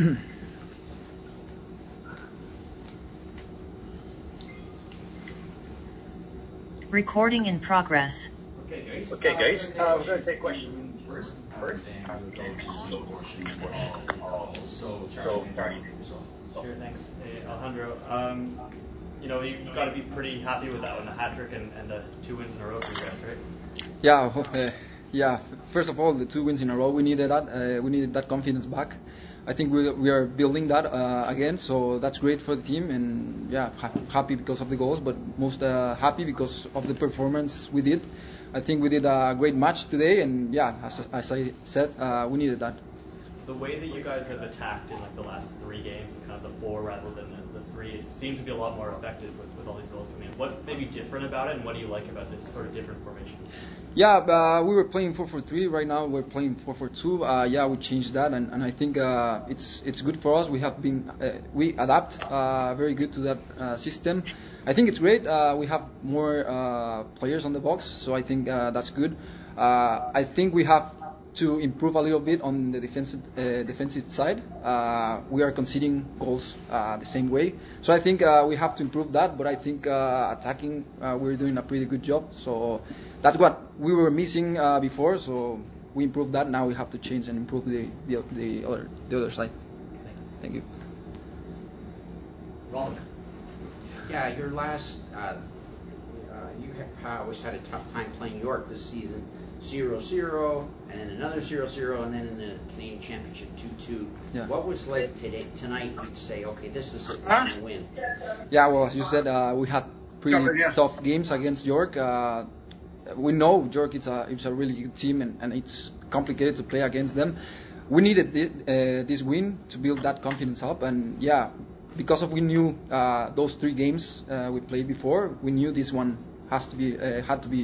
Recording in progress. Okay, guys. We're going to take questions first. So, Charlie. Sure, thanks. Hey, Alejandro. You've got to be pretty happy with that one, the hat trick and the 2 wins in a row for you guys, right? Yeah. First of all, the 2 wins in a row, we needed that. We needed that confidence back. I think we are building that again, so that's great for the team. And happy because of the goals, but most happy because of the performance we did. I think we did a great match today, and as I said, we needed that. The way that you guys have attacked in the last 3 games, kind of the 4 rather than the 3, it seems to be a lot more effective with all these goals coming in. What's maybe different about it, and what do you like about this sort of different formation? We were playing 4-4-3. Right now we're playing 4-4-2. We changed that, and I think it's good for us. We adapt very good to that system. I think it's great. We have more players on the box, so I think that's good. I think we have to improve a little bit on the defensive side. We are conceding goals the same way, so I think we have to improve that. But I think attacking, we're doing a pretty good job. So that's what we were missing before. So we improved that. Now we have to change and improve the other side. Thank you. Ron. Yeah, your last you have always had a tough time playing York this season. 0-0, and then another 0-0, and then in the Canadian Championship 2-2. Yeah. What was like tonight? You'd say, okay, this is it, we're going to win. Yeah, well, as you said, we had pretty tough games against York. We know York is a really good team, and it's complicated to play against them. We needed this win to build that confidence up, and because we knew those 3 games we played before, we knew this one had to be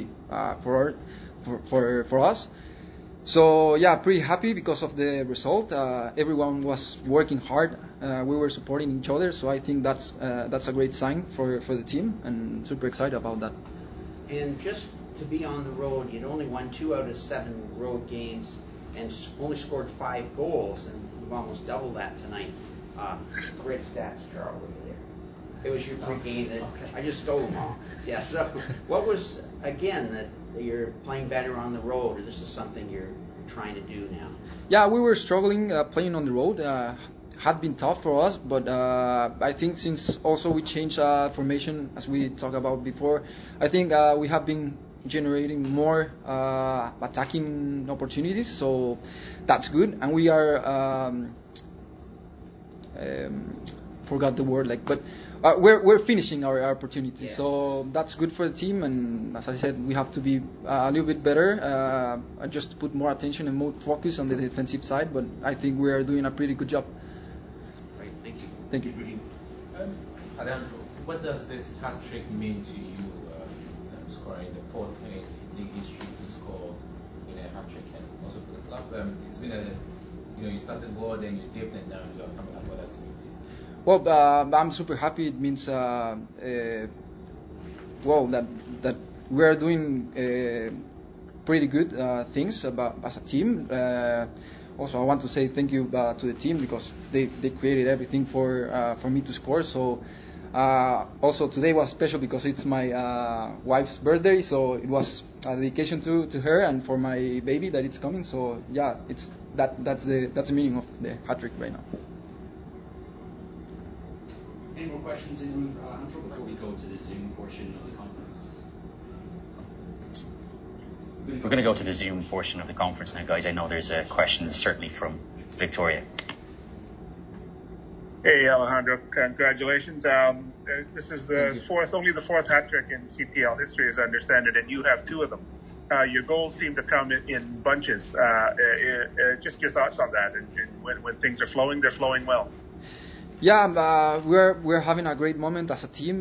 for us. So pretty happy because of the result. Everyone was working hard. We were supporting each other, so I think that's a great sign for the team, and super excited about that. And just to be on the road, you'd only won 2 out of 7 road games and only scored 5 goals, and you've almost doubled that tonight. Great stats, Charles, over there. It was your pre-game that I just stole them all. Yeah. So what was again that you're playing better on the road, or this is something you're trying to do now? Yeah, we were struggling playing on the road. Had been tough for us, but I think since also we changed formation as we talked about before, I think we have been generating more attacking opportunities, so that's good. And we are forgot the word but we're finishing our opportunities, so that's good for the team. And as I said, we have to be a little bit better, just to put more attention and more focus on the defensive side. But I think we are doing a pretty good job. Right, thank you. Thank you. Alejandro, what does this hat trick mean to you? Scoring the 4th in league history to score a hat trick, and also for the club. It's been you started well, then you dipped, and now you are coming up. What does it mean to you? Well, I'm super happy. It means that we are doing pretty good things as a team. Also, I want to say thank you to the team because they created everything for me to score. So also today was special because it's my wife's birthday, so it was a dedication to her and for my baby that it's coming. So that's the meaning of the hat trick right now. Any more questions in the room for Alejandro before we go to the Zoom portion of the conference? We're going to go to the Zoom portion of the conference now, guys. I know there's a question certainly from Victoria. Hey, Alejandro, congratulations. This is only the fourth hat trick in CPL history, as I understand it, and you have 2 of them. Your goals seem to come in bunches. Just your thoughts on that, and when things are flowing, they're flowing well. We're having a great moment as a team.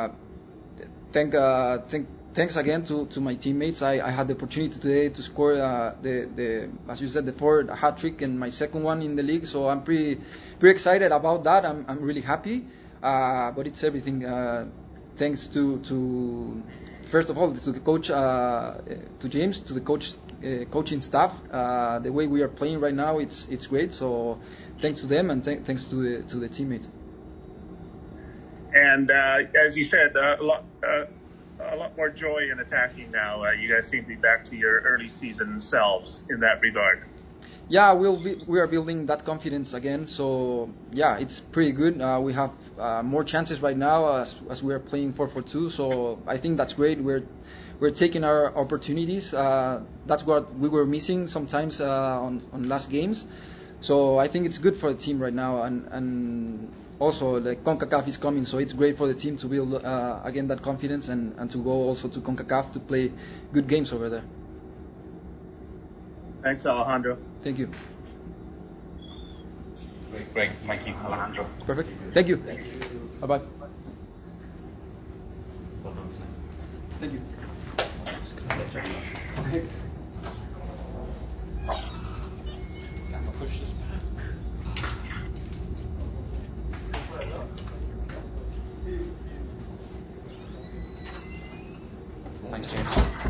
Thanks again to my teammates. I had the opportunity today to score as you said, the 4th hat trick and my 2nd one in the league. So I'm pretty excited about that. I'm really happy. But it's everything thanks to first of all, to the coach, to James, to the coaching staff. The way we are playing right now, it's great. So thanks to them and thanks to the teammates. And as you said, a lot more joy in attacking now. You guys seem to be back to your early season selves in that regard. Yeah, we are building that confidence again. So yeah, it's pretty good. We have more chances right now as we are playing 4-4-2. So I think that's great. We're taking our opportunities. That's what we were missing sometimes on last games. So I think it's good for the team right now. And also the CONCACAF is coming, so it's great for the team to build again that confidence and to go also to CONCACAF to play good games over there. Thanks, Alejandro. Thank you. Great. Thank you, Alejandro. Perfect. Thank you. Bye-bye. Well done tonight. Thank you. Push this back. Thanks, James.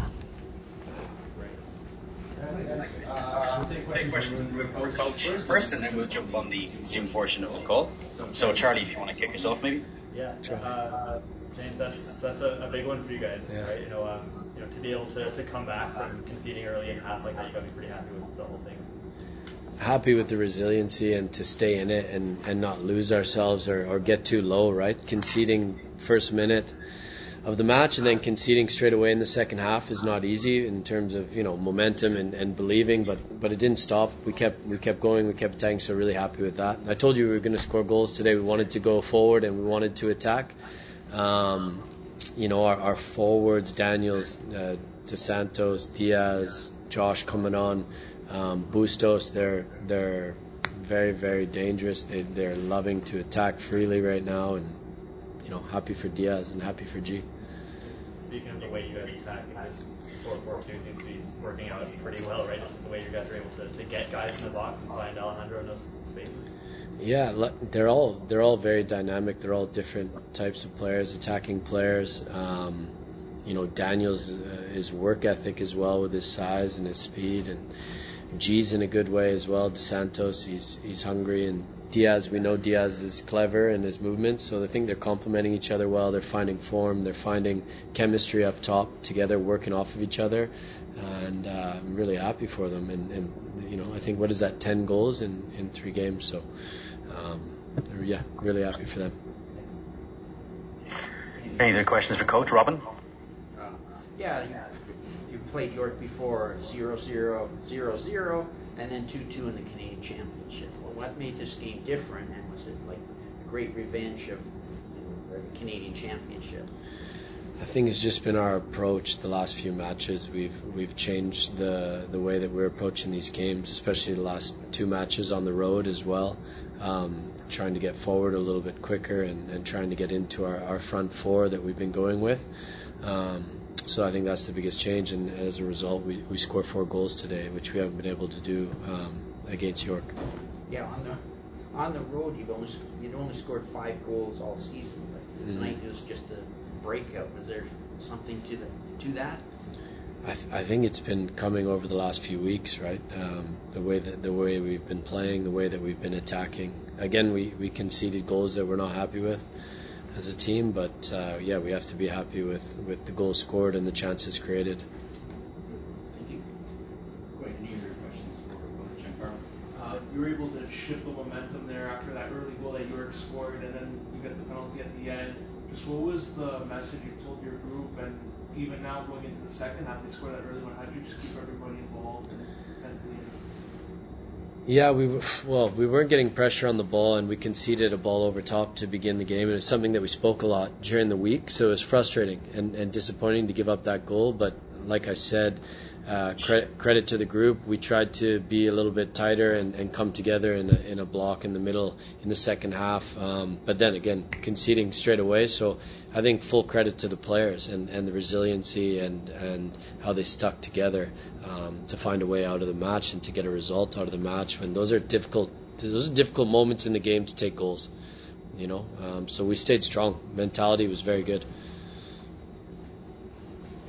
We'll Take questions in the room for Coach first, and then we'll jump on the Zoom portion of the call. So, Charlie, if you want to kick us off, maybe. Yeah, James, that's a big one for you guys, right? You know, to be able to come back from conceding early in half like that, you got to be pretty happy with the whole thing. Happy with the resiliency and to stay in it and not lose ourselves or get too low, right? Conceding first minute of the match and then conceding straight away in the second half is not easy in terms of, you know, momentum and believing, but it didn't stop. We kept going, we kept attacking, so really happy with that. I told you we were going to score goals today. We wanted to go forward and we wanted to attack. You know, our forwards, Daniels, DeSantos, Diaz, Josh coming on, Bustos, they're very, very dangerous. They're loving to attack freely right now, and you know, happy for Diaz and happy for G. Speaking of the way you guys attack, this 4-4-2 seems to be working out pretty well, right? Just the way you guys are able to get guys in the box and find Alejandro in those spaces. Yeah, they're all very dynamic. They're all different types of players, attacking players. You know, Daniel's his work ethic as well with his size and his speed, and G's in a good way as well. DeSantos, he's hungry, and Diaz, we know Diaz is clever in his movements, so I think they're complementing each other well. They're finding form, they're finding chemistry up top together, working off of each other, and I'm really happy for them. And you know, I think, what is that, 10 goals in 3 games? So yeah, really happy for them. Any other questions for Coach? Robin? Yeah, you played York before 0-0, 0-0, and then 2-2 in the Canadian Championship. Well, what made this game different, and was it like a great revenge of the Canadian Championship? I think it's just been our approach the last few matches. We've changed the way that we're approaching these games, especially the last 2 matches on the road as well. Trying to get forward a little bit quicker and trying to get into our front 4 that we've been going with. So I think that's the biggest change, and as a result, we scored 4 goals today, which we haven't been able to do against York. Yeah, on the road you'd only scored 5 goals all season, but tonight it was just a breakout. Was there something to that? I think it's been coming over the last few weeks, right? The way we've been playing, the way that we've been attacking. Again, we conceded goals that we're not happy with as a team, but yeah, we have to be happy with the goals scored and the chances created. Thank you. Great. Any other questions for Coach Giancarlo? You were able to shift the momentum there after that early goal that York scored, and then you got the penalty at the end. Just what was the message you told your group, and even now going into the second half, they scored that early one. How did you just keep everybody involved and mentally? Yeah, we weren't getting pressure on the ball, and we conceded a ball over top to begin the game, and it's something that we spoke a lot during the week, so it was frustrating and disappointing to give up that goal. But like I said, credit to the group. We tried to be a little bit tighter and come together in a block in the middle in the second half, but then again conceding straight away. So I think full credit to the players and the resiliency and how they stuck together to find a way out of the match and to get a result out of the match when those are difficult moments in the game to take goals, you know. So we stayed strong. Mentality was very good.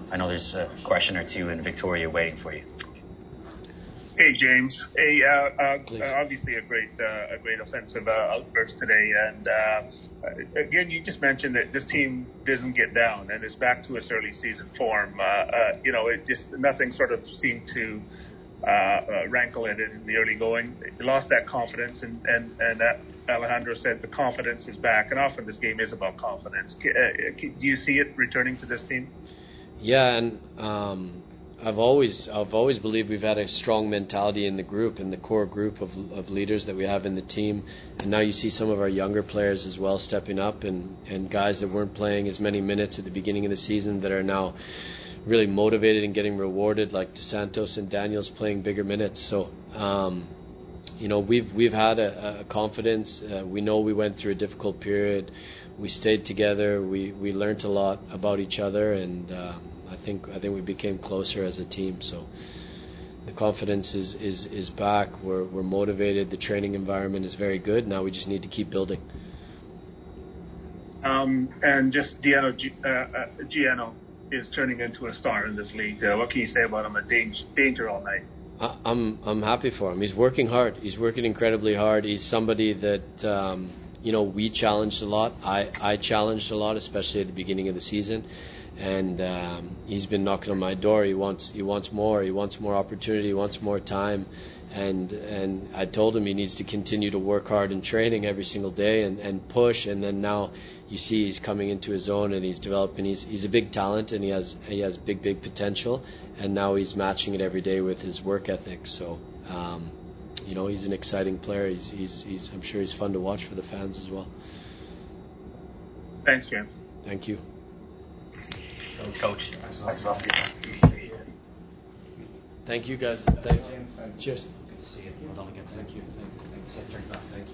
I know there's a question or two in Victoria waiting for you. Hey James. Hey, obviously a great offensive outburst today, and again, you just mentioned that this team doesn't get down and is back to its early season form. It just nothing sort of seemed to rankle at it in the early going. They lost that confidence, and Alejandro said the confidence is back, and often this game is about confidence. Do you see it returning to this team? Yeah, and I've always believed we've had a strong mentality in the group, in the core group of leaders that we have in the team. And now you see some of our younger players as well stepping up, and guys that weren't playing as many minutes at the beginning of the season that are now really motivated and getting rewarded, like DeSantos and Daniels playing bigger minutes. So we've had a confidence. We know we went through a difficult period. We stayed together. We learned a lot about each other, and I think we became closer as a team. So the confidence is back. We're motivated. The training environment is very good. Now we just need to keep building. And just Giano is turning into a star in this league. What can you say about him? A danger all night. I'm happy for him. He's working hard. He's working incredibly hard. He's somebody that we challenged a lot. I challenged a lot, especially at the beginning of the season. And he's been knocking on my door. He wants more. He wants more opportunity. He wants more time. And I told him he needs to continue to work hard in training every single day and push. And then now you see he's coming into his own and he's developing. He's a big talent, and he has big potential. And now he's matching it every day with his work ethic. So he's an exciting player. He's I'm sure he's fun to watch for the fans as well. Thanks, James. Thank you. Coach. Thank you, guys. Thanks. Cheers. Good to see you. Thank you. Thanks. Thank you.